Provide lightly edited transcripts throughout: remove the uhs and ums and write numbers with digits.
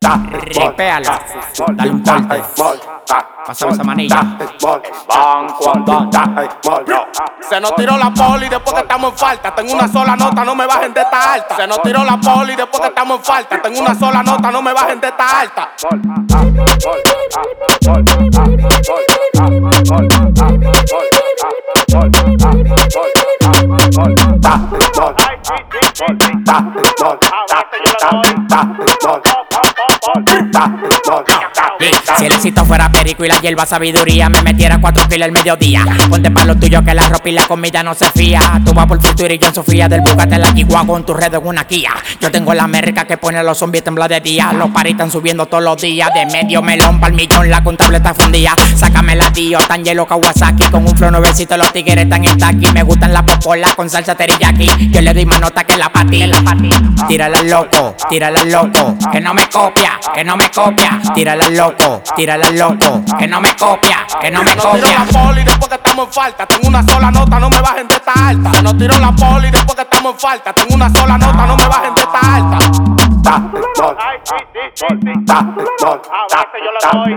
Ripéalo, dale un corte, pásame esa manilla. Se nos tiró la poli después que estamos en falta. Tengo una sola nota, no me bajen de esta alta. Se nos tiró la poli después que estamos en falta. Tengo una sola nota, no me bajen de esta alta. Si el éxito fuera perico y la hierba sabiduría, me metiera 4 kilos al mediodía. Ponte pa' lo tuyo que la ropa y la comida no se fía. Tú vas por futuro y yo en Sofía del Bugatti la Kigua con tu red en una Kia. Yo tengo la América que pone a los zombies temblar de día. Los paris están subiendo todos los días. De medio melón pa'l millón, la contable está fundida. Sácame la tío, tan hielo Kawasaki. Con un flow nuevecito los tigres están en taqui. Me gustan las popolas con salsa teriyaki. Yo le doy más nota que la pati. Tírala loco, que no me copia, que no me copia. Tírala loco, que no me copia, que no me copia. Se nos tiró la poli después que estamos en falta. Tengo una sola nota, no me bajen de esta alta. Se nos tiró la poli después que estamos en falta. Tengo una sola nota, no me bajen de esta alta. Yo le doy.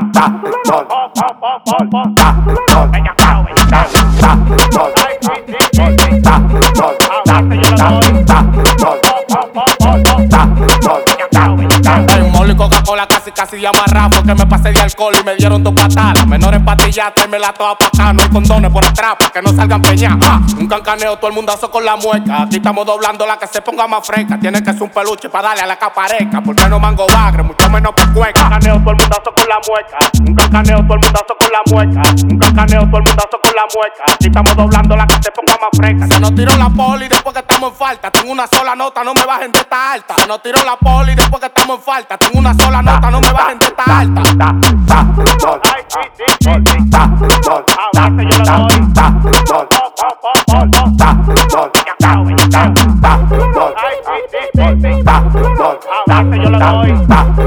Hay un molo y Coca-Cola casi llama a Rafa. Que me pasé de alcohol y me dieron 2 patadas. Menores patillatas y me la toda pa' acá. No hay condones por atrás pa' que no salgan peñas. Un cancaneo, todo el mundazo con la mueca. Aquí estamos doblando la que se ponga más fresca. Tiene que ser un peluche pa' darle a la capareca. Porque no mango bagre, mucho menos pa' cueca. Un cancaneo, todo el mundazo con la mueca. Un cancaneo, todo el mundazo con la mueca. Un cancaneo, todo el mundazo con la mueca. Aquí estamos doblando la que se ponga más fresca. Se nos tiró la poli después que estamos en falta. Tengo una sola nota, no me bajen de esta alta. Se nos tiró la poli después que estamos en falta. Tengo una sola nota, no me bajen de esta alta. Yo le doy.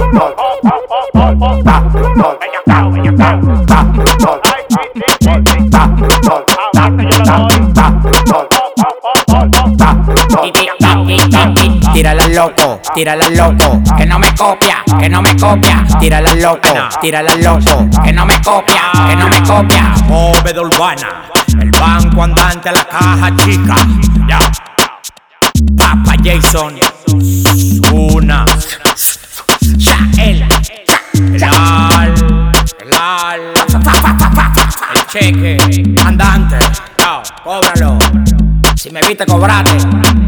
Tírala loco, que no me copia, que no me copia. Tírala loco, que no me copia, que no me copia. Bóveda urbana, el banco andante, la caja chica. Ya. Papa Jason, una. El cheque, andante, yo, cóbralo. Si me viste, cobrate.